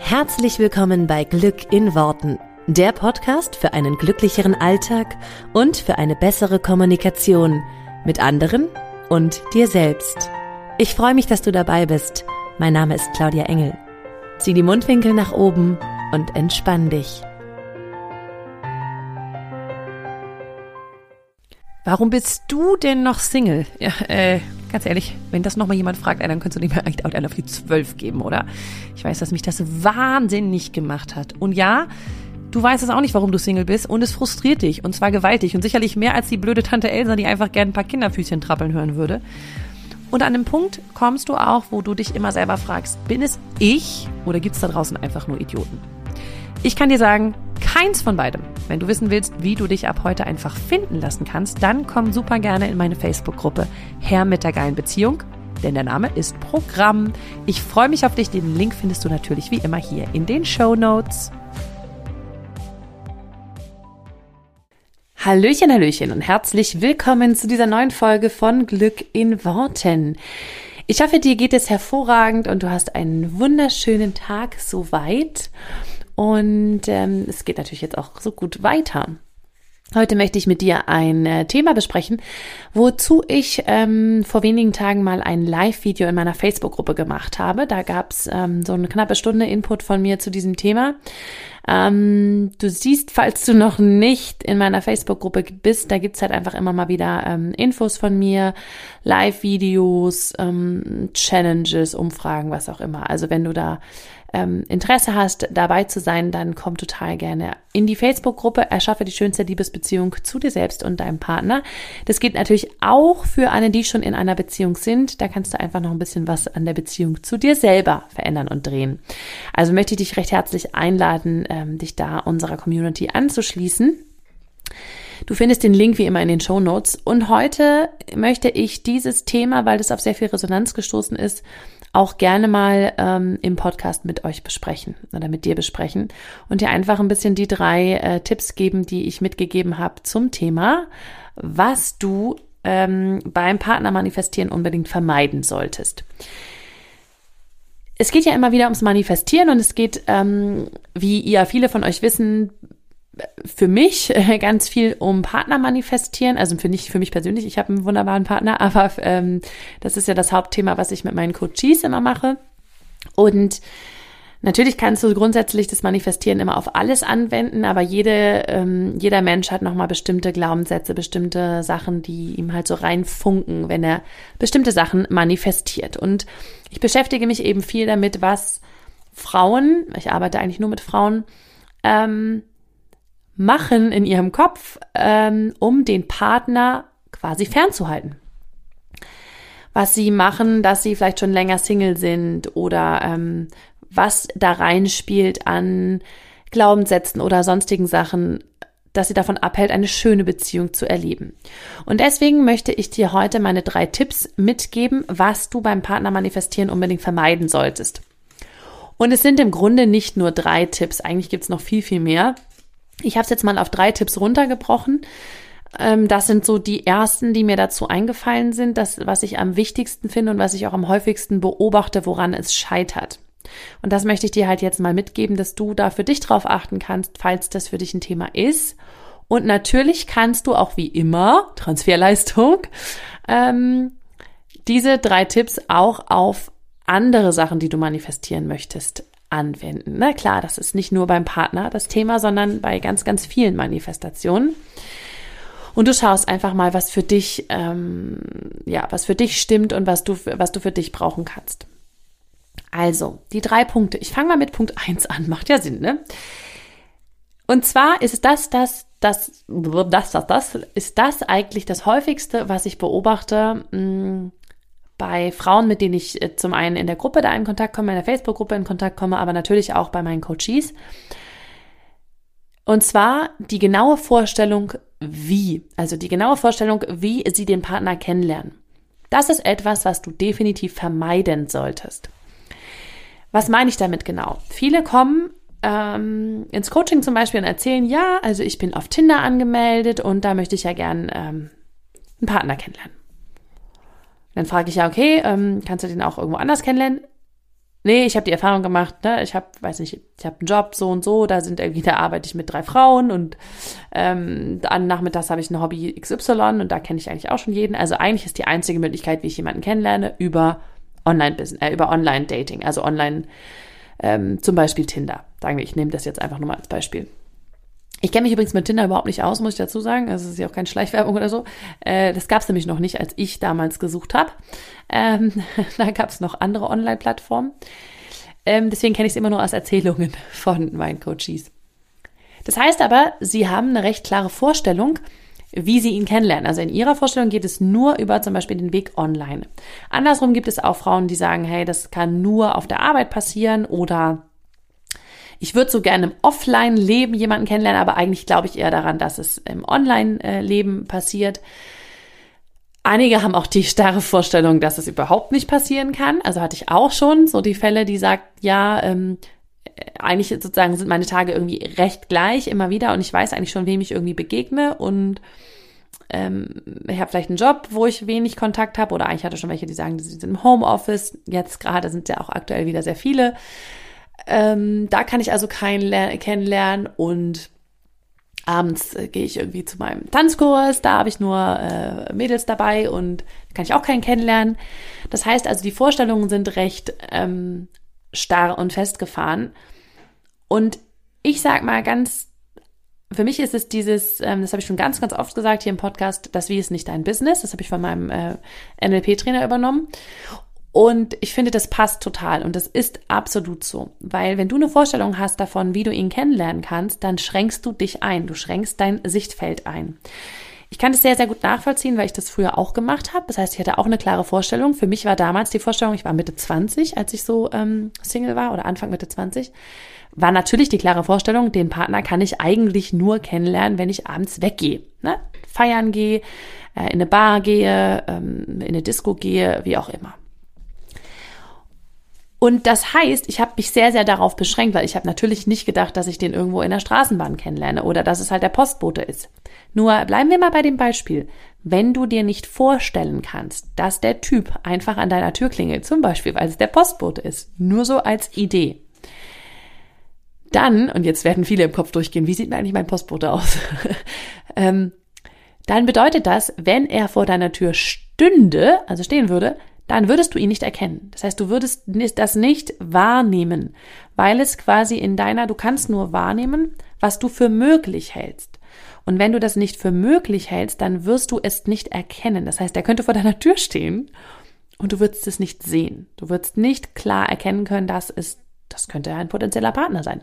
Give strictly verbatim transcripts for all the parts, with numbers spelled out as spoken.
Herzlich willkommen bei Glück in Worten, der Podcast für einen glücklicheren Alltag und für eine bessere Kommunikation mit anderen und dir selbst. Ich freue mich, dass du dabei bist. Mein Name ist Claudia Engel. Zieh die Mundwinkel nach oben und entspann dich. Warum bist du denn noch Single? Ja, äh, ganz ehrlich, wenn das nochmal jemand fragt, dann könntest du nicht mehr eigentlich auch einen auf die zwölf geben, oder? Ich weiß, dass mich das wahnsinnig gemacht hat. Und ja, du weißt es auch nicht, warum du Single bist und es frustriert dich und zwar gewaltig und sicherlich mehr als die blöde Tante Elsa, die einfach gerne ein paar Kinderfüßchen trappeln hören würde. Und an dem Punkt kommst du auch, wo du dich immer selber fragst, bin es ich oder gibt es da draußen einfach nur Idioten? Ich kann dir sagen, keins von beidem. Wenn du wissen willst, wie du dich ab heute einfach finden lassen kannst, dann komm super gerne in meine Facebook-Gruppe Herr mit der geilen Beziehung, denn der Name ist Programm. Ich freue mich auf dich. Den Link findest du natürlich wie immer hier in den Shownotes. Hallöchen, Hallöchen und herzlich willkommen zu dieser neuen Folge von Glück in Worten. Ich hoffe, dir geht es hervorragend und du hast einen wunderschönen Tag soweit. Und ähm, es geht natürlich jetzt auch so gut weiter. Heute möchte ich mit dir ein äh, Thema besprechen, wozu ich ähm, vor wenigen Tagen mal ein Live-Video in meiner Facebook-Gruppe gemacht habe. Da gab es ähm, so eine knappe Stunde Input von mir zu diesem Thema. Ähm, du siehst, falls du noch nicht in meiner Facebook-Gruppe bist, da gibt's halt einfach immer mal wieder ähm, Infos von mir, Live-Videos, ähm, Challenges, Umfragen, was auch immer. Also wenn du da ähm, Interesse hast, dabei zu sein, dann komm total gerne in die Facebook-Gruppe, erschaffe die schönste Liebesbeziehung zu dir selbst und deinem Partner. Das geht natürlich auch für alle, die schon in einer Beziehung sind. Da kannst du einfach noch ein bisschen was an der Beziehung zu dir selber verändern und drehen. Also möchte ich dich recht herzlich einladen, ähm, dich da unserer Community anzuschließen. Du findest den Link wie immer in den Shownotes. Und heute möchte ich dieses Thema, weil das auf sehr viel Resonanz gestoßen ist, auch gerne mal ähm, im Podcast mit euch besprechen oder mit dir besprechen und dir einfach ein bisschen die drei äh, Tipps geben, die ich mitgegeben habe zum Thema, was du ähm, beim Partner manifestieren unbedingt vermeiden solltest. Es geht ja immer wieder ums Manifestieren und es geht, ähm, wie ja viele von euch wissen, für mich ganz viel um Partner manifestieren, also für nicht für mich persönlich, ich habe einen wunderbaren Partner, aber ähm, das ist ja das Hauptthema, was ich mit meinen Coaches immer mache. Und natürlich kannst du grundsätzlich das Manifestieren immer auf alles anwenden, aber jede, ähm, jeder Mensch hat nochmal bestimmte Glaubenssätze, bestimmte Sachen, die ihm halt so reinfunken, wenn er bestimmte Sachen manifestiert. Und ich beschäftige mich eben viel damit, was Frauen, ich arbeite eigentlich nur mit Frauen, ähm, machen in ihrem Kopf, ähm, um den Partner quasi fernzuhalten. Was sie machen, dass sie vielleicht schon länger Single sind oder ähm, was da reinspielt an Glaubenssätzen oder sonstigen Sachen, dass sie davon abhält, eine schöne Beziehung zu erleben. Und deswegen möchte ich dir heute meine drei Tipps mitgeben, was du beim Partner manifestieren unbedingt vermeiden solltest. Und es sind im Grunde nicht nur drei Tipps, eigentlich gibt es noch viel, viel mehr. Ich habe es jetzt mal auf drei Tipps runtergebrochen. Das sind so die ersten, die mir dazu eingefallen sind, das, was ich am wichtigsten finde und was ich auch am häufigsten beobachte, woran es scheitert. Und das möchte ich dir halt jetzt mal mitgeben, dass du da für dich drauf achten kannst, falls das für dich ein Thema ist. Und natürlich kannst du auch wie immer, Transferleistung, ähm, diese drei Tipps auch auf andere Sachen, die du manifestieren möchtest, anwenden. Na klar, das ist nicht nur beim Partner das Thema, sondern bei ganz, ganz vielen Manifestationen. Und du schaust einfach mal, was für dich, ähm, ja, was für dich stimmt und was du, was du für dich brauchen kannst. Also, die drei Punkte. Ich fange mal mit Punkt eins an. Macht ja Sinn, ne? Und zwar ist das, das, das, das, das, das, ist das eigentlich das häufigste, was ich beobachte, mh, bei Frauen, mit denen ich zum einen in der Gruppe da in Kontakt komme, in der Facebook-Gruppe in Kontakt komme, aber natürlich auch bei meinen Coaches. Und zwar die genaue Vorstellung, wie. Also die genaue Vorstellung, wie sie den Partner kennenlernen. Das ist etwas, was du definitiv vermeiden solltest. Was meine ich damit genau? Viele kommen ähm, ins Coaching zum Beispiel und erzählen, ja, also ich bin auf Tinder angemeldet und da möchte ich ja gern ähm, einen Partner kennenlernen. Dann frage ich ja, okay, ähm, kannst du den auch irgendwo anders kennenlernen? nee, ich habe die Erfahrung gemacht, ne, ich habe, weiß nicht, ich habe einen Job so und so, da sind irgendwie, da arbeite ich mit drei Frauen und ähm, dann nachmittags habe ich ein Hobby X Y und da kenne ich eigentlich auch schon jeden. Also eigentlich ist die einzige Möglichkeit, wie ich jemanden kennenlerne, über Online-Business, äh, über Online-Dating, also online, ähm, zum Beispiel Tinder. Sagen wir, ich nehme das jetzt einfach nur mal als Beispiel. Ich kenne mich übrigens mit Tinder überhaupt nicht aus, muss ich dazu sagen. Also es ist ja auch keine Schleichwerbung oder so. Äh, das gab es nämlich noch nicht, als ich damals gesucht habe. Ähm, da gab es noch andere Online-Plattformen. Ähm, deswegen kenne ich es immer nur aus Erzählungen von meinen Coaches. Das heißt aber, sie haben eine recht klare Vorstellung, wie sie ihn kennenlernen. Also in ihrer Vorstellung geht es nur über zum Beispiel den Weg online. Andersrum gibt es auch Frauen, die sagen, hey, das kann nur auf der Arbeit passieren oder ich würde so gerne im Offline-Leben jemanden kennenlernen, aber eigentlich glaube ich eher daran, dass es im Online-Leben passiert. Einige haben auch die starre Vorstellung, dass es überhaupt nicht passieren kann. Also hatte ich auch schon so die Fälle, die sagt, ja, ähm, eigentlich sozusagen sind meine Tage irgendwie recht gleich immer wieder und ich weiß eigentlich schon, wem ich irgendwie begegne und ähm, ich habe vielleicht einen Job, wo ich wenig Kontakt habe oder eigentlich hatte schon welche, die sagen, sie sind im Homeoffice. Jetzt gerade sind ja auch aktuell wieder sehr viele. Ähm, da kann ich also keinen kennenlernen und abends äh, gehe ich irgendwie zu meinem Tanzkurs, da habe ich nur äh, Mädels dabei und kann ich auch keinen kennenlernen. Das heißt also, die Vorstellungen sind recht ähm, starr und festgefahren und ich sag mal ganz, für mich ist es dieses, ähm, das habe ich schon ganz, ganz oft gesagt hier im Podcast, das Wie ist nicht dein Business, das habe ich von meinem äh, N L P-Trainer übernommen. Und ich finde, das passt total und das ist absolut so, weil wenn du eine Vorstellung hast davon, wie du ihn kennenlernen kannst, dann schränkst du dich ein, du schränkst dein Sichtfeld ein. Ich kann das sehr, sehr gut nachvollziehen, weil ich das früher auch gemacht habe. Das heißt, ich hatte auch eine klare Vorstellung. Für mich war damals die Vorstellung, ich war Mitte zwanzig, als ich so ähm, Single war oder Anfang Mitte zwanzig, war natürlich die klare Vorstellung, den Partner kann ich eigentlich nur kennenlernen, wenn ich abends weggehe, ne? Feiern gehe, äh, in eine Bar gehe, ähm, in eine Disco gehe, wie auch immer. Und das heißt, ich habe mich sehr, sehr darauf beschränkt, weil ich habe natürlich nicht gedacht, dass ich den irgendwo in der Straßenbahn kennenlerne oder dass es halt der Postbote ist. Nur bleiben wir mal bei dem Beispiel. Wenn du dir nicht vorstellen kannst, dass der Typ einfach an deiner Tür klingelt, zum Beispiel, weil es der Postbote ist, nur so als Idee, dann, und jetzt werden viele im Kopf durchgehen, wie sieht denn eigentlich mein Postbote aus? ähm, dann bedeutet das, wenn er vor deiner Tür stünde, also stehen würde, dann würdest du ihn nicht erkennen. Das heißt, du würdest das nicht wahrnehmen, weil es quasi in deiner, du kannst nur wahrnehmen, was du für möglich hältst. Und wenn du das nicht für möglich hältst, dann wirst du es nicht erkennen. Das heißt, er könnte vor deiner Tür stehen und du würdest es nicht sehen. Du würdest nicht klar erkennen können, dass es, das könnte ein potenzieller Partner sein.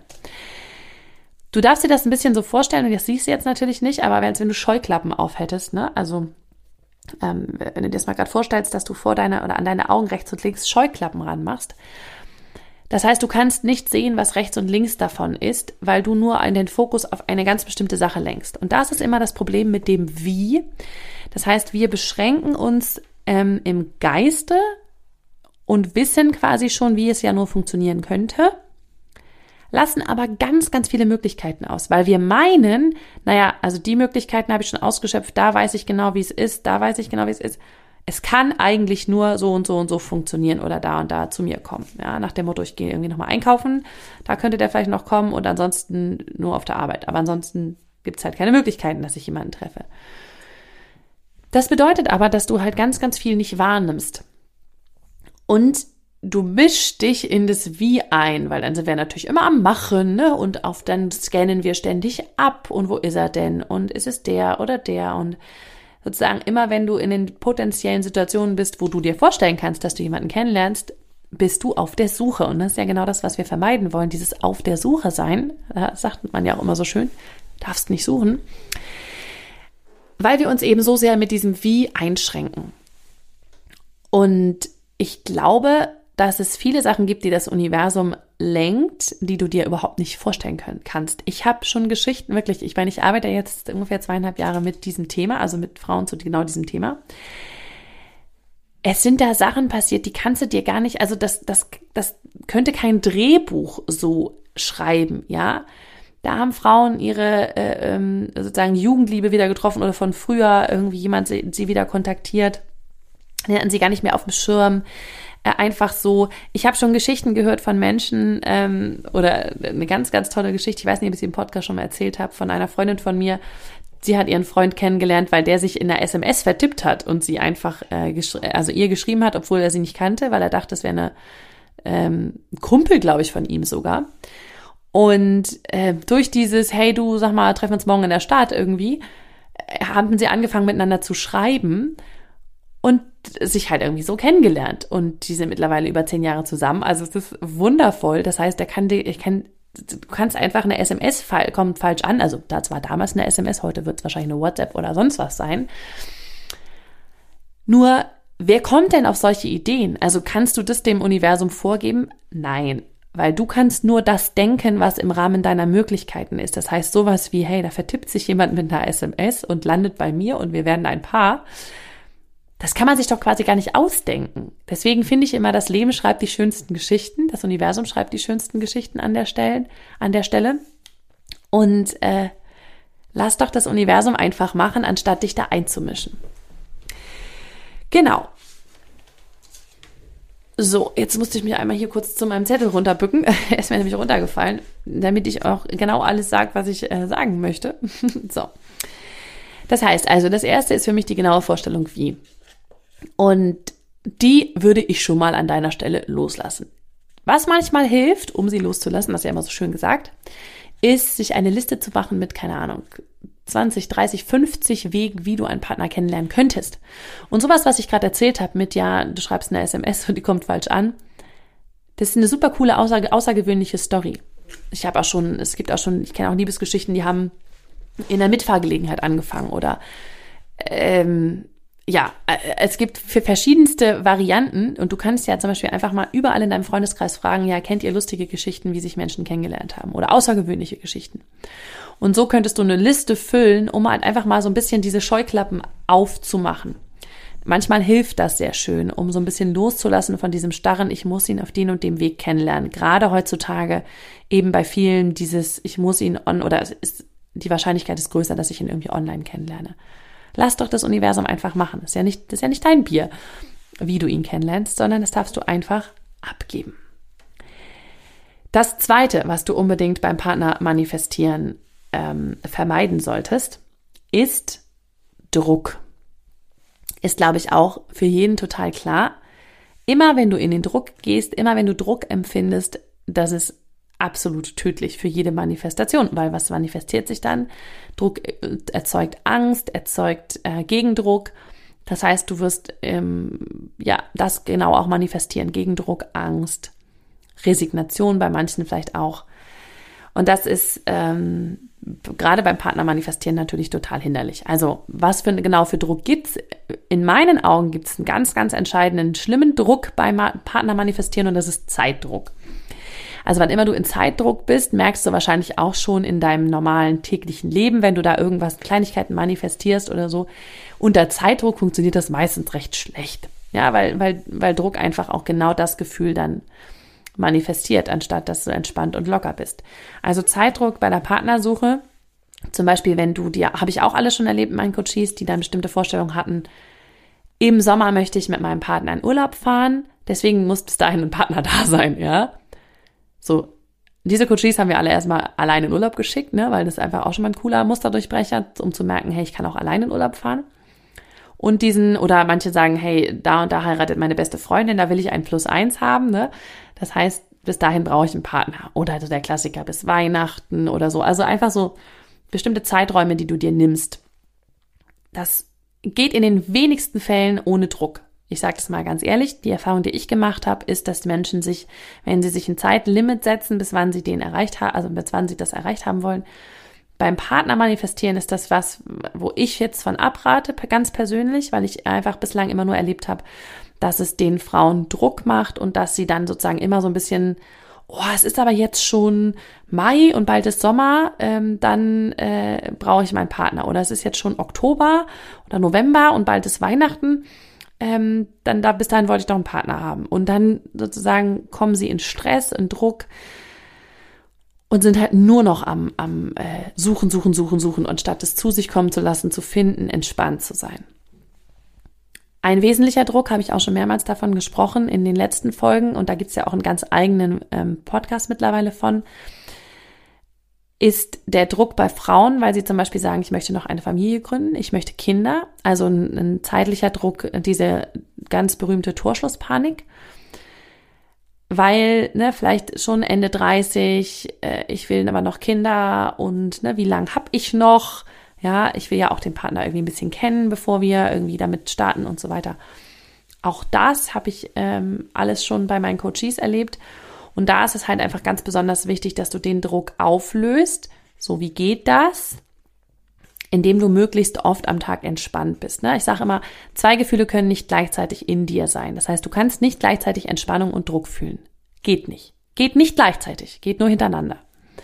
Du darfst dir das ein bisschen so vorstellen, und das siehst du jetzt natürlich nicht, aber wenn, wenn du Scheuklappen aufhättest, ne, also Ähm, wenn du dir das mal gerade vorstellst, dass du vor deiner oder an deine Augen rechts und links Scheuklappen ranmachst. Das heißt, du kannst nicht sehen, was rechts und links davon ist, weil du nur den Fokus auf eine ganz bestimmte Sache lenkst. Und das ist immer das Problem mit dem Wie. Das heißt, wir beschränken uns ähm, im Geiste und wissen quasi schon, wie es ja nur funktionieren könnte, lassen aber ganz, ganz viele Möglichkeiten aus, weil wir meinen, naja, also die Möglichkeiten habe ich schon ausgeschöpft, da weiß ich genau, wie es ist, da weiß ich genau, wie es ist. Es kann eigentlich nur so und so und so funktionieren oder da und da zu mir kommen. Ja, nach dem Motto, ich gehe irgendwie nochmal einkaufen, da könnte der vielleicht noch kommen und ansonsten nur auf der Arbeit. Aber ansonsten gibt es halt keine Möglichkeiten, dass ich jemanden treffe. Das bedeutet aber, dass du halt ganz, ganz viel nicht wahrnimmst. Und du mischst dich in das Wie ein, weil dann sind wir natürlich immer am Machen, ne? Und auf dann scannen wir ständig ab und wo ist er denn und ist es der oder der und sozusagen immer, wenn du in den potenziellen Situationen bist, wo du dir vorstellen kannst, dass du jemanden kennenlernst, bist du auf der Suche und das ist ja genau das, was wir vermeiden wollen, dieses auf der Suche sein, das sagt man ja auch immer so schön, darfst nicht suchen, weil wir uns eben so sehr mit diesem Wie einschränken. Und ich glaube, dass es viele Sachen gibt, die das Universum lenkt, die du dir überhaupt nicht vorstellen können, kannst. Ich habe schon Geschichten, wirklich, ich meine, ich arbeite jetzt ungefähr zweieinhalb Jahre mit diesem Thema, also mit Frauen zu genau diesem Thema. Es sind da Sachen passiert, die kannst du dir gar nicht, also das, das, das könnte kein Drehbuch so schreiben, ja. Da haben Frauen ihre äh, ähm, sozusagen Jugendliebe wieder getroffen oder von früher irgendwie jemand sie, sie wieder kontaktiert, den hatten sie gar nicht mehr auf dem Schirm. äh, einfach so, ich habe schon Geschichten gehört von Menschen ähm, oder eine ganz, ganz tolle Geschichte, ich weiß nicht, ob ich sie im Podcast schon mal erzählt habe, von einer Freundin von mir. Sie hat ihren Freund kennengelernt, weil der sich in der S M S vertippt hat und sie einfach, äh, gesch- also ihr geschrieben hat, obwohl er sie nicht kannte, weil er dachte, das wäre eine ähm, Kumpel, glaube ich, von ihm sogar. Und äh, durch dieses, hey du, sag mal, treffen wir uns morgen in der Stadt irgendwie, äh, haben sie angefangen miteinander zu schreiben und sich halt irgendwie so kennengelernt. Und die sind mittlerweile über zehn Jahre zusammen. Also es ist wundervoll. Das heißt, er kann dir, ich kann du kannst einfach eine S M S, kommt falsch an, also da war damals eine S M S, heute wird es wahrscheinlich eine WhatsApp oder sonst was sein. Nur, wer kommt denn auf solche Ideen? Also kannst du das dem Universum vorgeben? Nein, weil du kannst nur das denken, was im Rahmen deiner Möglichkeiten ist. Das heißt sowas wie, hey, da vertippt sich jemand mit einer S M S und landet bei mir und wir werden ein Paar. Das kann man sich doch quasi gar nicht ausdenken. Deswegen finde ich immer, das Leben schreibt die schönsten Geschichten, das Universum schreibt die schönsten Geschichten an der Stelle. An der Stelle. Und äh, lass doch das Universum einfach machen, anstatt dich da einzumischen. Genau. So, jetzt musste ich mich einmal hier kurz zu meinem Zettel runterbücken. Er ist mir nämlich runtergefallen, damit ich auch genau alles sage, was ich äh, sagen möchte. So. Das heißt also, das erste ist für mich die genaue Vorstellung, wie. Und die würde ich schon mal an deiner Stelle loslassen. Was manchmal hilft, um sie loszulassen, das ist ja immer so schön gesagt, ist, sich eine Liste zu machen mit, keine Ahnung, zwanzig, dreißig, fünfzig Wegen, wie du einen Partner kennenlernen könntest. Und sowas, was ich gerade erzählt habe mit, ja, du schreibst eine S M S und die kommt falsch an, das ist eine super coole, außer, außergewöhnliche Story. Ich habe auch schon, es gibt auch schon, ich kenne auch Liebesgeschichten, die haben in der Mitfahrgelegenheit angefangen oder ähm, ja, es gibt für verschiedenste Varianten und du kannst ja zum Beispiel einfach mal überall in deinem Freundeskreis fragen, ja, kennt ihr lustige Geschichten, wie sich Menschen kennengelernt haben oder außergewöhnliche Geschichten? Und so könntest du eine Liste füllen, um halt einfach mal so ein bisschen diese Scheuklappen aufzumachen. Manchmal hilft das sehr schön, um so ein bisschen loszulassen von diesem starren, ich muss ihn auf den und dem Weg kennenlernen. Gerade heutzutage eben bei vielen dieses, ich muss ihn on, oder ist, die Wahrscheinlichkeit ist größer, dass ich ihn irgendwie online kennenlerne. Lass doch das Universum einfach machen. Das ist ja nicht, das ist ja nicht dein Bier, wie du ihn kennenlernst, sondern das darfst du einfach abgeben. Das Zweite, was du unbedingt beim Partner manifestieren ähm, vermeiden solltest, ist Druck. Ist, glaube ich, auch für jeden total klar. Immer wenn du in den Druck gehst, immer wenn du Druck empfindest, das ist absolut tödlich für jede Manifestation, weil was manifestiert sich dann? Druck erzeugt Angst, erzeugt äh, Gegendruck. Das heißt, du wirst ähm, ja das genau auch manifestieren. Gegendruck, Angst, Resignation bei manchen vielleicht auch. Und das ist ähm, gerade beim Partner manifestieren natürlich total hinderlich. Also was für genau für Druck gibt's? In meinen Augen gibt es einen ganz, ganz entscheidenden, schlimmen Druck beim Partner manifestieren und das ist Zeitdruck. Also wann immer du in Zeitdruck bist, merkst du wahrscheinlich auch schon in deinem normalen täglichen Leben, wenn du da irgendwas, Kleinigkeiten manifestierst oder so. Unter Zeitdruck funktioniert das meistens recht schlecht. Ja, weil, weil, weil Druck einfach auch genau das Gefühl dann manifestiert, anstatt dass du entspannt und locker bist. Also Zeitdruck bei der Partnersuche, zum Beispiel wenn du dir, habe ich auch alles schon erlebt in meinen Coaches, die dann bestimmte Vorstellungen hatten, im Sommer möchte ich mit meinem Partner in Urlaub fahren, deswegen muss bis dahin ein Partner da sein, ja. So, diese Coaches haben wir alle erstmal allein in Urlaub geschickt, ne, weil das einfach auch schon mal ein cooler Musterdurchbrecher, um zu merken, hey, ich kann auch allein in Urlaub fahren. Und diesen, oder manche sagen, hey, da und da heiratet meine beste Freundin, da will ich ein Plus eins haben, ne. Das heißt, bis dahin brauche ich einen Partner. Oder also der Klassiker bis Weihnachten oder so. Also einfach so bestimmte Zeiträume, die du dir nimmst. Das geht in den wenigsten Fällen ohne Druck. Ich sage das mal ganz ehrlich, die Erfahrung, die ich gemacht habe, ist, dass Menschen sich, wenn sie sich ein Zeitlimit setzen, bis wann sie den erreicht haben, also bis wann sie das erreicht haben wollen, beim Partner manifestieren ist das was, wo ich jetzt von abrate, ganz persönlich, weil ich einfach bislang immer nur erlebt habe, dass es den Frauen Druck macht und dass sie dann sozusagen immer so ein bisschen, oh, es ist aber jetzt schon Mai und bald ist Sommer, ähm, dann äh, brauche ich meinen Partner. Oder es ist jetzt schon Oktober oder November und bald ist Weihnachten. Ähm, dann da bis dahin wollte ich doch einen Partner haben. Und dann sozusagen kommen sie in Stress, in Druck und sind halt nur noch am, am äh, Suchen, Suchen, Suchen, Suchen und statt es zu sich kommen zu lassen, zu finden, entspannt zu sein. Ein wesentlicher Druck, habe ich auch schon mehrmals davon gesprochen in den letzten Folgen, und da gibt es ja auch einen ganz eigenen ähm, Podcast mittlerweile von, ist der Druck bei Frauen, weil sie zum Beispiel sagen, ich möchte noch eine Familie gründen, ich möchte Kinder, also ein, ein zeitlicher Druck, diese ganz berühmte Torschlusspanik, weil ne, vielleicht schon Ende dreißig, äh, ich will aber noch Kinder und ne, wie lange habe ich noch? Ja, ich will ja auch den Partner irgendwie ein bisschen kennen, bevor wir irgendwie damit starten und so weiter. Auch das habe ich ähm, alles schon bei meinen Coaches erlebt. Und da ist es halt einfach ganz besonders wichtig, dass du den Druck auflöst. So, wie geht das? Indem du möglichst oft am Tag entspannt bist. Ne? Ich sage immer, zwei Gefühle können nicht gleichzeitig in dir sein. Das heißt, du kannst nicht gleichzeitig Entspannung und Druck fühlen. Geht nicht. Geht nicht gleichzeitig. Geht nur hintereinander.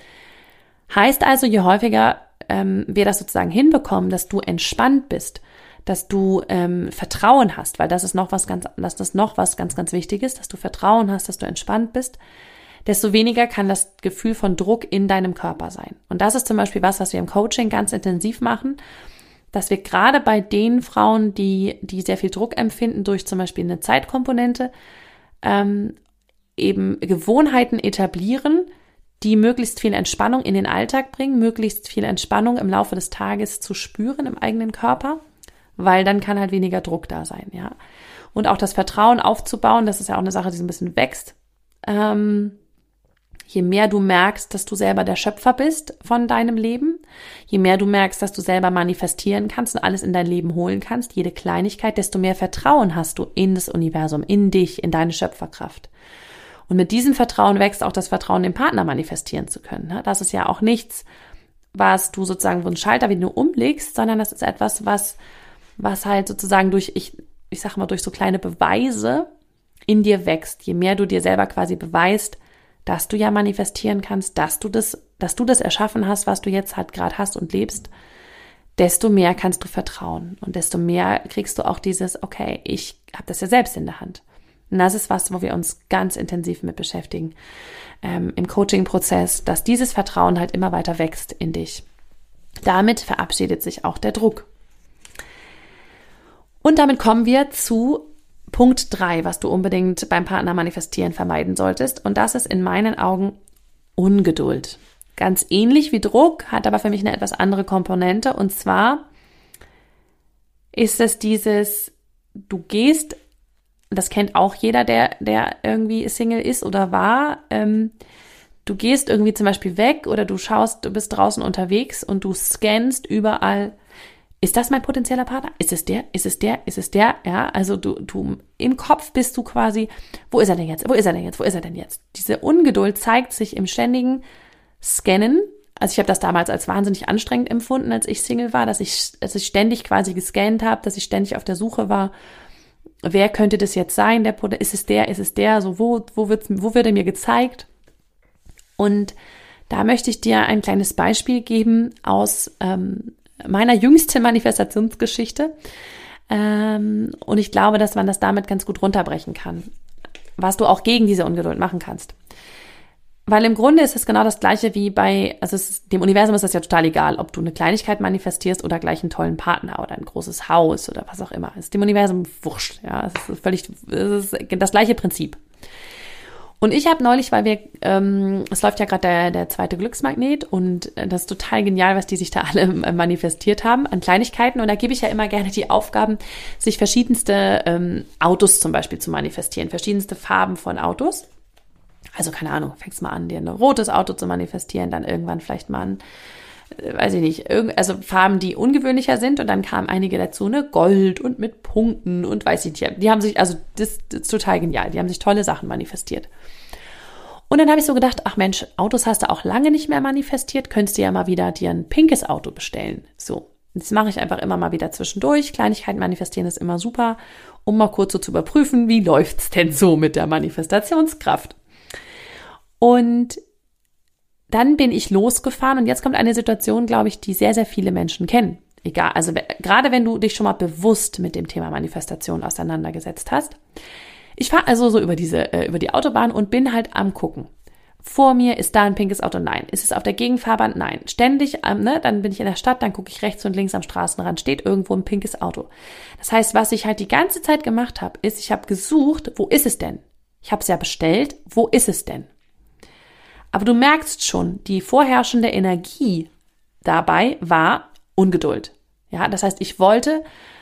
Heißt also, je häufiger ähm, wir das sozusagen hinbekommen, dass du entspannt bist, dass du ähm, Vertrauen hast, weil das ist noch was ganz, das ist noch was ganz, ganz Wichtiges, dass du Vertrauen hast, dass du entspannt bist, desto weniger kann das Gefühl von Druck in deinem Körper sein. Und das ist zum Beispiel was, was wir im Coaching ganz intensiv machen, dass wir gerade bei den Frauen, die, die sehr viel Druck empfinden durch zum Beispiel eine Zeitkomponente, ähm, eben Gewohnheiten etablieren, die möglichst viel Entspannung in den Alltag bringen, möglichst viel Entspannung im Laufe des Tages zu spüren im eigenen Körper, weil dann kann halt weniger Druck da sein, ja. Und auch das Vertrauen aufzubauen, das ist ja auch eine Sache, die so ein bisschen wächst. Ähm, je mehr du merkst, dass du selber der Schöpfer bist von deinem Leben, je mehr du merkst, dass du selber manifestieren kannst und alles in dein Leben holen kannst, jede Kleinigkeit, desto mehr Vertrauen hast du in das Universum, in dich, in deine Schöpferkraft. Und mit diesem Vertrauen wächst auch das Vertrauen, den Partner manifestieren zu können. Das ist ja auch nichts, was du sozusagen so einen Schalter wieder nur umlegst, sondern das ist etwas, was, was halt sozusagen durch, ich, ich sag mal, durch so kleine Beweise in dir wächst. Je mehr du dir selber quasi beweist, dass du ja manifestieren kannst, dass du das, dass du das erschaffen hast, was du jetzt halt gerade hast und lebst, desto mehr kannst du vertrauen. Und desto mehr kriegst du auch dieses, okay, ich habe das ja selbst in der Hand. Und das ist was, wo wir uns ganz intensiv mit beschäftigen ähm, im Coaching-Prozess, dass dieses Vertrauen halt immer weiter wächst in dich. Damit verabschiedet sich auch der Druck. Und damit kommen wir zu Punkt drei, was du unbedingt beim Partner manifestieren vermeiden solltest. Und das ist in meinen Augen Ungeduld. Ganz ähnlich wie Druck, hat aber für mich eine etwas andere Komponente. Und zwar ist es dieses, du gehst, das kennt auch jeder, der, der irgendwie Single ist oder war, ähm, du gehst irgendwie zum Beispiel weg oder du schaust, du bist draußen unterwegs und du scannst überall, ist das mein potenzieller Partner? Ist es der? Ist es der? Ist es der? Ja, also du, du, im Kopf bist du quasi, wo ist er denn jetzt? Wo ist er denn jetzt? Wo ist er denn jetzt? Diese Ungeduld zeigt sich im ständigen Scannen. Also ich habe das damals als wahnsinnig anstrengend empfunden, als ich Single war, dass ich, dass ich ständig quasi gescannt habe, dass ich ständig auf der Suche war, wer könnte das jetzt sein? Der, ist es der? Ist es der? So, wo, wo wird's, wo wird er mir gezeigt? Und da möchte ich dir ein kleines Beispiel geben aus ähm, meiner jüngsten Manifestationsgeschichte. Ähm, und ich glaube, dass man das damit ganz gut runterbrechen kann, was du auch gegen diese Ungeduld machen kannst. Weil im Grunde ist es genau das Gleiche wie bei, also es ist, dem Universum ist das ja total egal, ob du eine Kleinigkeit manifestierst oder gleich einen tollen Partner oder ein großes Haus oder was auch immer. Es ist dem Universum wurscht, ja, es ist völlig, es ist das gleiche Prinzip. Und ich habe neulich, weil wir, ähm, es läuft ja gerade der, der zweite Glücksmagnet und das ist total genial, was die sich da alle manifestiert haben an Kleinigkeiten. Und da gebe ich ja immer gerne die Aufgaben, sich verschiedenste ähm, Autos zum Beispiel zu manifestieren, verschiedenste Farben von Autos. Also keine Ahnung, fängst mal an, dir ein rotes Auto zu manifestieren, dann irgendwann vielleicht mal ein, äh, weiß ich nicht, irgend, also Farben, die ungewöhnlicher sind und dann kamen einige dazu, ne, Gold und mit Punkten und weiß ich nicht, die haben sich, also das, das ist total genial, die haben sich tolle Sachen manifestiert. Und dann habe ich so gedacht, ach Mensch, Autos hast du auch lange nicht mehr manifestiert, könntest du ja mal wieder dir ein pinkes Auto bestellen. So, das mache ich einfach immer mal wieder zwischendurch, Kleinigkeiten manifestieren ist immer super, um mal kurz so zu überprüfen, wie läuft's denn so mit der Manifestationskraft. Und dann bin ich losgefahren und jetzt kommt eine Situation, glaube ich, die sehr, sehr viele Menschen kennen. Egal, also gerade wenn du dich schon mal bewusst mit dem Thema Manifestation auseinandergesetzt hast. Ich fahre also so über diese, äh, über die Autobahn und bin halt am Gucken. vor mir, ist da ein pinkes Auto? Nein. Ist es auf der Gegenfahrbahn? Nein. Ständig, ähm, ne, dann bin ich in der Stadt, dann gucke ich rechts und links am Straßenrand, steht irgendwo ein pinkes Auto. Das heißt, was ich halt die ganze Zeit gemacht habe, ist, ich habe gesucht, wo ist es denn? Ich habe es ja bestellt, wo ist es denn? Aber du merkst schon, die vorherrschende Energie dabei war Ungeduld. Ja, das heißt, ich wollte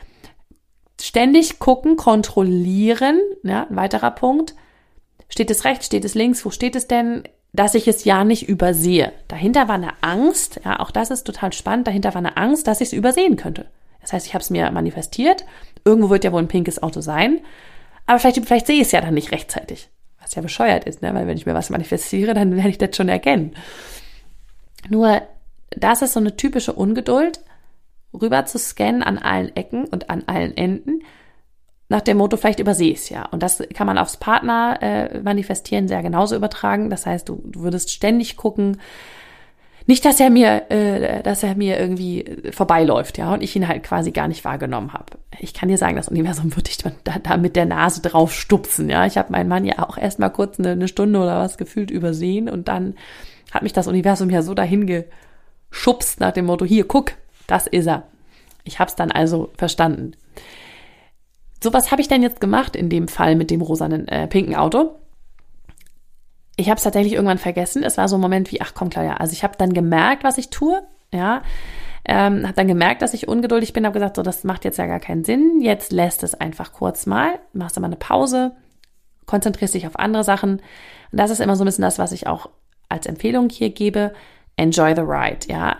ständig gucken, kontrollieren, ja, ein weiterer Punkt, steht es rechts, steht es links, wo steht es denn, dass ich es ja nicht übersehe. Dahinter war eine Angst, ja, auch das ist total spannend, dahinter war eine Angst, dass ich es übersehen könnte. Das heißt, ich habe es mir manifestiert, irgendwo wird ja wohl ein pinkes Auto sein, aber vielleicht, vielleicht sehe ich es ja dann nicht rechtzeitig, was ja bescheuert ist, ne? Weil wenn ich mir was manifestiere, dann werde ich das schon erkennen. Nur, das ist so eine typische Ungeduld, rüber zu scannen an allen Ecken und an allen Enden, nach dem Motto, vielleicht übersehe ich es ja. Und das kann man aufs Partner äh, manifestieren sehr genauso übertragen. Das heißt, du, du würdest ständig gucken, nicht, dass er mir, äh, dass er mir irgendwie vorbeiläuft, ja, und ich ihn halt quasi gar nicht wahrgenommen habe. Ich kann dir sagen, das Universum würde ich da, da mit der Nase drauf stupsen, ja. Ich habe meinen Mann ja auch erst mal kurz eine, eine Stunde oder was gefühlt übersehen und dann hat mich das Universum ja so dahin geschubst nach dem Motto, hier, guck, das ist er. Ich habe es dann also verstanden. So, was habe ich denn jetzt gemacht in dem Fall mit dem rosanen, äh, pinken Auto? Ich habe es tatsächlich irgendwann vergessen. Es war so ein Moment wie, ach komm, Claudia, also ich habe dann gemerkt, was ich tue, ja, ähm, habe dann gemerkt, dass ich ungeduldig bin, habe gesagt, so, das macht jetzt ja gar keinen Sinn, jetzt lässt es einfach kurz mal, machst du mal eine Pause, konzentrierst dich auf andere Sachen. Und das ist immer so ein bisschen das, was ich auch als Empfehlung hier gebe, enjoy the ride, ja.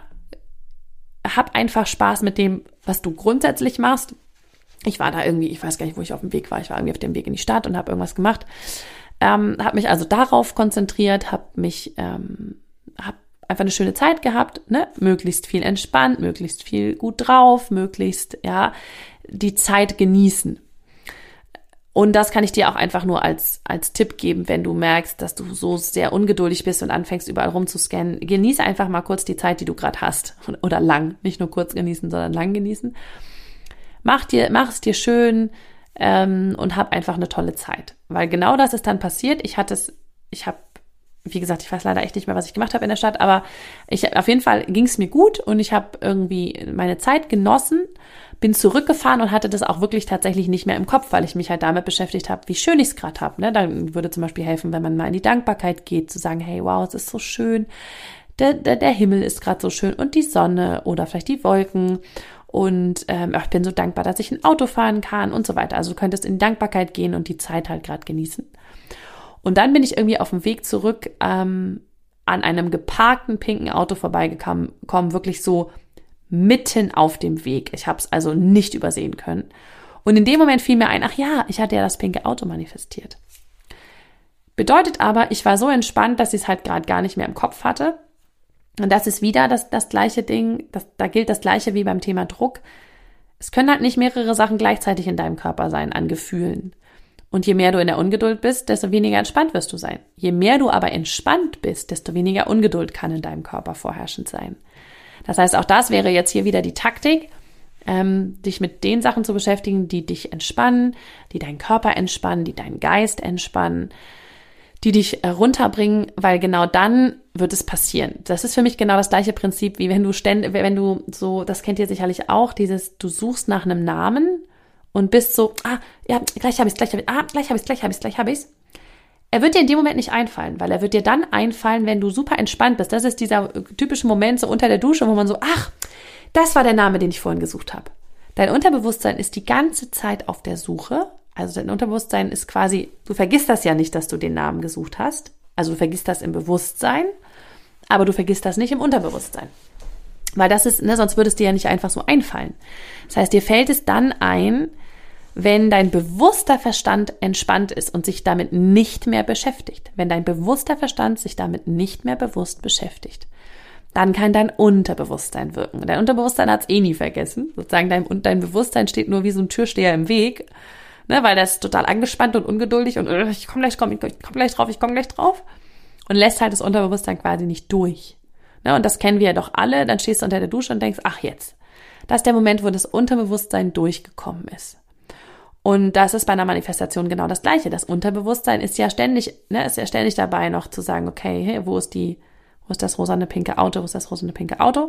Hab einfach Spaß mit dem, was du grundsätzlich machst. Ich war da irgendwie, ich weiß gar nicht, wo ich auf dem Weg war. Ich war irgendwie auf dem Weg in die Stadt und habe irgendwas gemacht. Ähm, habe mich also darauf konzentriert, habe mich, ähm, habe einfach eine schöne Zeit gehabt, ne? Möglichst viel entspannt, möglichst viel gut drauf, möglichst, ja, die Zeit genießen. Und das kann ich dir auch einfach nur als, als Tipp geben, wenn du merkst, dass du so sehr ungeduldig bist und anfängst, überall rumzuscannen. Genieße einfach mal kurz die Zeit, die du gerade hast. Oder lang. Nicht nur kurz genießen, sondern lang genießen. Mach dir, mach es dir schön ähm, und hab einfach eine tolle Zeit. Weil genau das ist dann passiert. Ich hatte es, ich habe, wie gesagt, ich weiß leider echt nicht mehr, was ich gemacht habe in der Stadt, aber ich auf jeden Fall ging es mir gut und ich habe irgendwie meine Zeit genossen, bin zurückgefahren und hatte das auch wirklich tatsächlich nicht mehr im Kopf, weil ich mich halt damit beschäftigt habe, wie schön ich es gerade habe. Ne? Dann würde zum Beispiel helfen, wenn man mal in die Dankbarkeit geht, zu sagen, hey, wow, es ist so schön, der, der, der Himmel ist gerade so schön und die Sonne oder vielleicht die Wolken. Und ähm, ich bin so dankbar, dass ich ein Auto fahren kann und so weiter. Also du könntest in Dankbarkeit gehen und die Zeit halt gerade genießen. Und dann bin ich irgendwie auf dem Weg zurück ähm, an einem geparkten pinken Auto vorbeigekommen, kommen wirklich so mitten auf dem Weg. Ich habe es also nicht übersehen können. Und in dem Moment fiel mir ein, ach ja, ich hatte ja das pinke Auto manifestiert. Bedeutet aber, ich war so entspannt, dass ich es halt gerade gar nicht mehr im Kopf hatte. Und das ist wieder das, das gleiche Ding, das, da gilt das gleiche wie beim Thema Druck. Es können halt nicht mehrere Sachen gleichzeitig in deinem Körper sein, an Gefühlen. Und je mehr du in der Ungeduld bist, desto weniger entspannt wirst du sein. Je mehr du aber entspannt bist, desto weniger Ungeduld kann in deinem Körper vorherrschend sein. Das heißt, auch das wäre jetzt hier wieder die Taktik, ähm, dich mit den Sachen zu beschäftigen, die dich entspannen, die deinen Körper entspannen, die deinen Geist entspannen, die dich runterbringen, weil genau dann wird es passieren. Das ist für mich genau das gleiche Prinzip, wie wenn du ständig, wenn du so, das kennt ihr sicherlich auch, dieses, du suchst nach einem Namen und bist so, ah, ja, gleich habe ich es, gleich habe ich ah, gleich habe ich es, gleich habe ich es, gleich habe ich es. Er wird dir in dem Moment nicht einfallen, weil er wird dir dann einfallen, wenn du super entspannt bist. Das ist dieser typische Moment so unter der Dusche, wo man so, ach, das war der Name, den ich vorhin gesucht habe. Dein Unterbewusstsein ist die ganze Zeit auf der Suche. Also dein Unterbewusstsein ist quasi, du vergisst das ja nicht, dass du den Namen gesucht hast. Also du vergisst das im Bewusstsein, aber du vergisst das nicht im Unterbewusstsein. Weil das ist, ne, sonst würde es dir ja nicht einfach so einfallen. Das heißt, dir fällt es dann ein, wenn dein bewusster Verstand entspannt ist und sich damit nicht mehr beschäftigt. Wenn dein bewusster Verstand sich damit nicht mehr bewusst beschäftigt, dann kann dein Unterbewusstsein wirken. Dein Unterbewusstsein hat es eh nie vergessen. Sozusagen dein, dein Bewusstsein steht nur wie so ein Türsteher im Weg, ne, weil das ist total angespannt und ungeduldig und äh, ich komme gleich, komm, ich komm gleich drauf, ich komme gleich drauf und lässt halt das Unterbewusstsein quasi nicht durch. Ne, und das kennen wir ja doch alle. Dann stehst du unter der Dusche und denkst, ach jetzt, das ist der Moment, wo das Unterbewusstsein durchgekommen ist. Und das ist bei einer Manifestation genau das Gleiche. Das Unterbewusstsein ist ja ständig, ne, ist ja ständig dabei, noch zu sagen, okay, hey, wo ist die, wo ist das rosane pinke Auto, wo ist das rosane pinke Auto?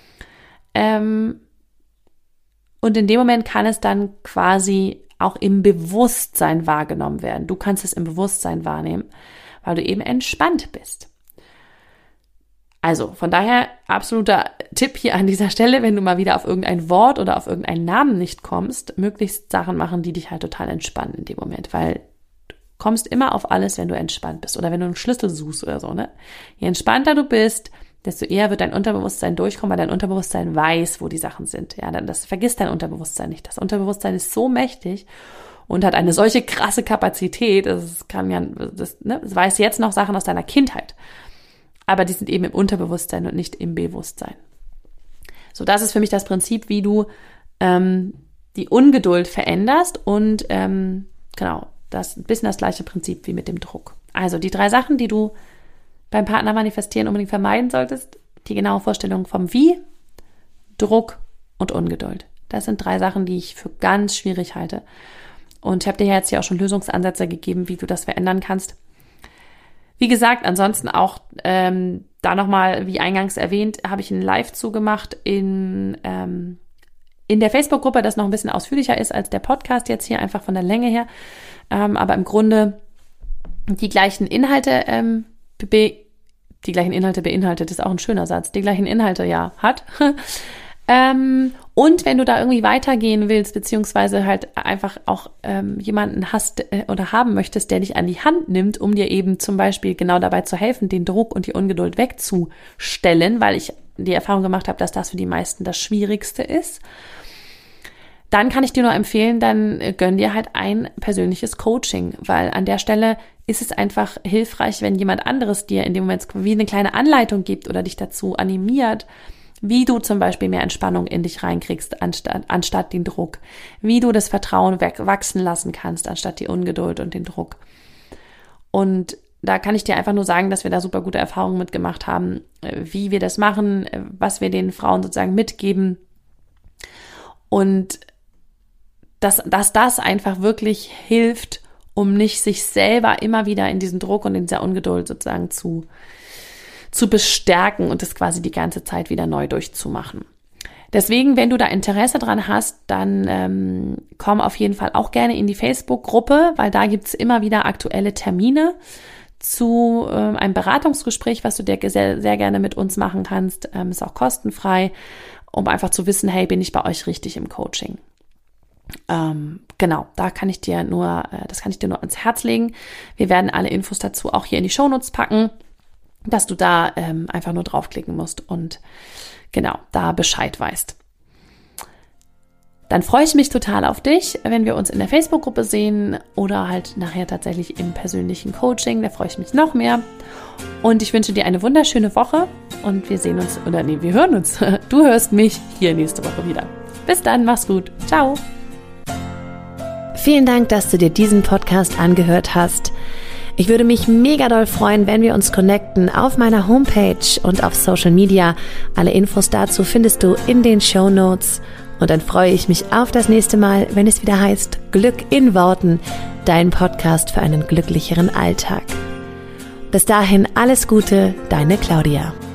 Ähm, und in dem Moment kann es dann quasi auch im Bewusstsein wahrgenommen werden. Du kannst es im Bewusstsein wahrnehmen, weil du eben entspannt bist. Also von daher absoluter Tipp hier an dieser Stelle, wenn du mal wieder auf irgendein Wort oder auf irgendeinen Namen nicht kommst, möglichst Sachen machen, die dich halt total entspannen in dem Moment, weil du kommst immer auf alles, wenn du entspannt bist oder wenn du einen Schlüssel suchst oder so, ne? Je entspannter du bist, desto eher wird dein Unterbewusstsein durchkommen, weil dein Unterbewusstsein weiß, wo die Sachen sind. Ja, das vergisst dein Unterbewusstsein nicht. Das Unterbewusstsein ist so mächtig und hat eine solche krasse Kapazität, das kann ja, das, ne, das weiß jetzt noch Sachen aus deiner Kindheit. Aber die sind eben im Unterbewusstsein und nicht im Bewusstsein. So, das ist für mich das Prinzip, wie du ähm, die Ungeduld veränderst und ähm, genau, das ist ein bisschen das gleiche Prinzip wie mit dem Druck. Also die drei Sachen, die du beim Partner manifestieren unbedingt vermeiden solltest, die genaue Vorstellung vom Wie, Druck und Ungeduld. Das sind drei Sachen, die ich für ganz schwierig halte. Und ich habe dir jetzt ja auch schon Lösungsansätze gegeben, wie du das verändern kannst. Wie gesagt, ansonsten auch ähm, da nochmal, wie eingangs erwähnt, habe ich ein Live zugemacht in, ähm, in der Facebook-Gruppe, das noch ein bisschen ausführlicher ist als der Podcast jetzt hier, einfach von der Länge her. Ähm, aber im Grunde die gleichen Inhalte, ähm, be, die gleichen Inhalte beinhaltet, ist auch ein schöner Satz, die gleichen Inhalte ja hat. ähm, und wenn du da irgendwie weitergehen willst, beziehungsweise halt einfach auch ähm, jemanden hast äh, oder haben möchtest, der dich an die Hand nimmt, um dir eben zum Beispiel genau dabei zu helfen, den Druck und die Ungeduld wegzustellen, weil ich die Erfahrung gemacht habe, dass das für die meisten das Schwierigste ist, dann kann ich dir nur empfehlen, dann gönn dir halt ein persönliches Coaching, weil an der Stelle ist es einfach hilfreich, wenn jemand anderes dir in dem Moment wie eine kleine Anleitung gibt oder dich dazu animiert, wie du zum Beispiel mehr Entspannung in dich reinkriegst, anstatt, anstatt den Druck, wie du das Vertrauen wachsen lassen kannst, anstatt die Ungeduld und den Druck. Und da kann ich dir einfach nur sagen, dass wir da super gute Erfahrungen mitgemacht haben, wie wir das machen, was wir den Frauen sozusagen mitgeben und dass, dass das einfach wirklich hilft, um nicht sich selber immer wieder in diesen Druck und in dieser Ungeduld sozusagen zu zu bestärken und das quasi die ganze Zeit wieder neu durchzumachen. Deswegen, wenn du da Interesse dran hast, dann ähm, komm auf jeden Fall auch gerne in die Facebook-Gruppe, weil da gibt's immer wieder aktuelle Termine zu ähm, einem Beratungsgespräch, was du dir sehr, sehr gerne mit uns machen kannst. Ähm, ist auch kostenfrei, um einfach zu wissen, hey, bin ich bei euch richtig im Coaching? Ähm, genau, da kann ich dir nur, äh, das kann ich dir nur ans Herz legen. Wir werden alle Infos dazu auch hier in die Shownotes packen, dass du da ähm, einfach nur draufklicken musst und genau, da Bescheid weißt. Dann freue ich mich total auf dich, wenn wir uns in der Facebook-Gruppe sehen oder halt nachher tatsächlich im persönlichen Coaching. Da freue ich mich noch mehr. Und ich wünsche dir eine wunderschöne Woche und wir sehen uns, oder nee, wir hören uns. Du hörst mich hier nächste Woche wieder. Bis dann, mach's gut. Ciao. Vielen Dank, dass du dir diesen Podcast angehört hast. Ich würde mich mega doll freuen, wenn wir uns connecten auf meiner Homepage und auf Social Media. Alle Infos dazu findest du in den Shownotes. Und dann freue ich mich auf das nächste Mal, wenn es wieder heißt Glück in Worten, dein Podcast für einen glücklicheren Alltag. Bis dahin alles Gute, deine Claudia.